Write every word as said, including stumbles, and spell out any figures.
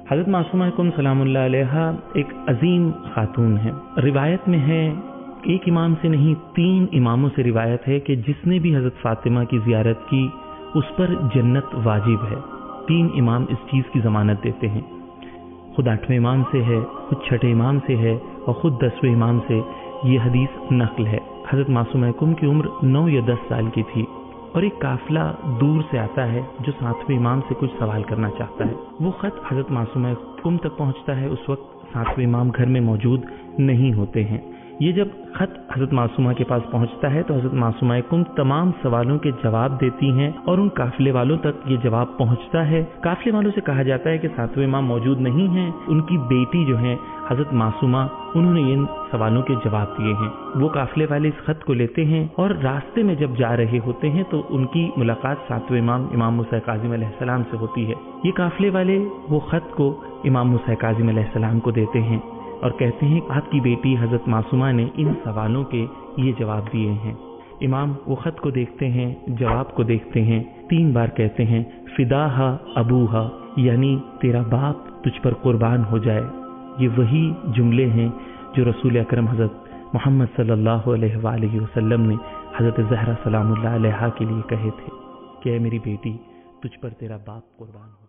حضرت معصومہ کم سلام اللہ علیہا ایک عظیم خاتون ہے. روایت میں ہے، ایک امام سے نہیں تین اماموں سے روایت ہے کہ جس نے بھی حضرت فاطمہ کی زیارت کی اس پر جنت واجب ہے. تین امام اس چیز کی ضمانت دیتے ہیں. خود آٹھویں امام سے ہے، خود چھٹے امام سے ہے اور خود دسویں امام سے یہ حدیث نقل ہے. حضرت معصومہ کم کی عمر نو یا دس سال کی تھی اور ایک قافلہ دور سے آتا ہے جو ساتویں امام سے کچھ سوال کرنا چاہتا ہے. وہ خط حضرت معصومہ کم تک پہنچتا ہے. اس وقت ساتویں امام گھر میں موجود نہیں ہوتے ہیں. یہ جب خط حضرت معصومہ کے پاس پہنچتا ہے تو حضرت معصومہ کم تمام سوالوں کے جواب دیتی ہیں اور ان قافلے والوں تک یہ جواب پہنچتا ہے. قافلے والوں سے کہا جاتا ہے کہ ساتویں امام موجود نہیں ہیں، ان کی بیٹی جو ہے حضرت معصومہ انہوں نے ان سوالوں کے جواب دیے ہیں. وہ قافلے والے اس خط کو لیتے ہیں اور راستے میں جب جا رہے ہوتے ہیں تو ان کی ملاقات ساتویں امام امام موسیٰ کاظم علیہ السلام سے ہوتی ہے. یہ قافلے والے وہ خط کو امام موسیٰ کاظم علیہ السلام کو دیتے ہیں اور کہتے ہیں آپ کی بیٹی حضرت معصومہ نے ان سوالوں کے یہ جواب دیے ہیں. امام وہ خط کو دیکھتے ہیں، جواب کو دیکھتے ہیں، تین بار کہتے ہیں فداہا ابوہا، یعنی تیرا باپ تجھ پر قربان ہو جائے. یہ وہی جملے ہیں جو رسول اکرم حضرت محمد صلی اللہ علیہ وآلہ وسلم نے حضرت زہرا سلام اللہ علیہا کے لیے کہے تھے کہ اے میری بیٹی تجھ پر تیرا باپ قربان ہو.